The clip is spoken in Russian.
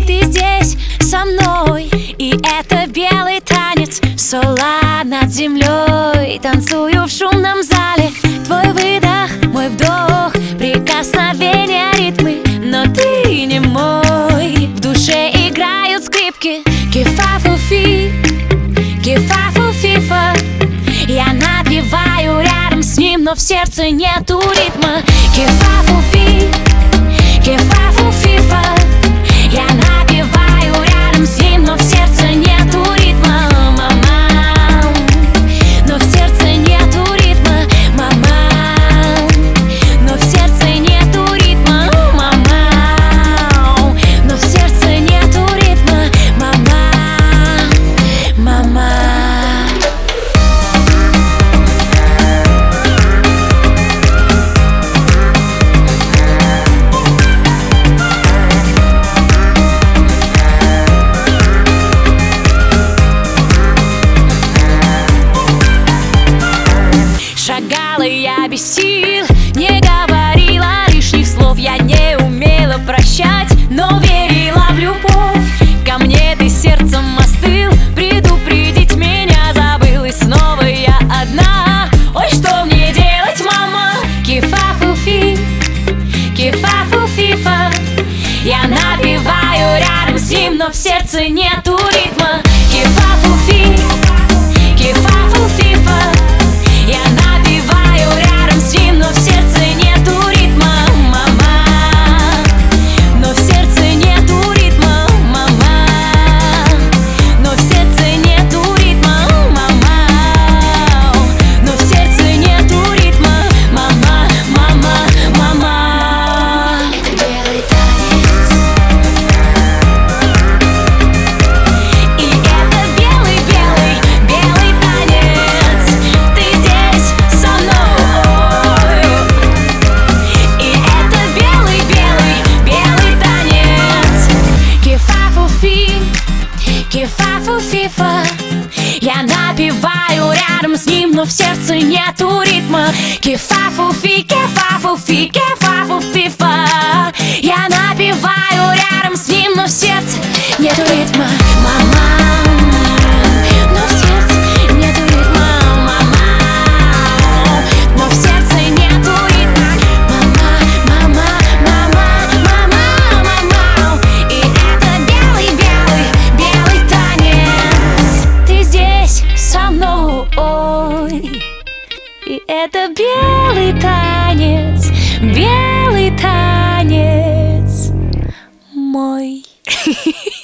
Ты здесь со мной, и это белый танец. Соло над землей, танцую в шумном зале. Твой выдох, мой вдох, прикосновения, ритмы. Но ты не мой. В душе играют скрипки. Кефа-фу-фи, кефа-фу-фифа. Я напеваю рядом с ним, но в сердце нету ритма. Кефа-фу-фи, кефа-фу-фифа. Я напеваю рядом с ним, но в сердце нету ритма, мама. Но в сердце нету ритма, мама. Но в сердце нету ритма, мама. Но в сердце нету ритма, мама. Мама. Шагала я без сил, не говорила лишних слов. Я не умела прощать, но верила в любовь. Ко мне ты сердцем остыл, предупредить меня забыл. И снова я одна. Ой, что мне делать, мама? Кефа-фу-фи, кефа-фу-фифа. Я напеваю рядом с ним, но в сердце нету ритма. Кефа-фу-фи, кефа-фу-фифа. Я напеваю рядом с ним, но в сердце нету ритма, мама. Но в сердце нету ритма, мама. Но в сердце нету ритма, мама. Но в сердце нету ритма, мама, мама, мама. Это белый танец. И это белый, белый, белый танец. Ты здесь со мной. И это белый, белый, белый танец. Кефа-фу-фи, кефа-фу-фифа. Я напеваю рядом с ним, но в сердце нету ритма. Кефа-фу-фи, кефа-фу-фи, кефа-фу-фифа. Я напеваю рядом с ним, но в сердце нету ритма, мама. Но в сердце нету ритма, мама. Но в сердце нету ритма, мама, мама, мама, мама, мама. И это белый, белый, белый танец. Ты здесь со мной. И это белый танец, белый танец мой.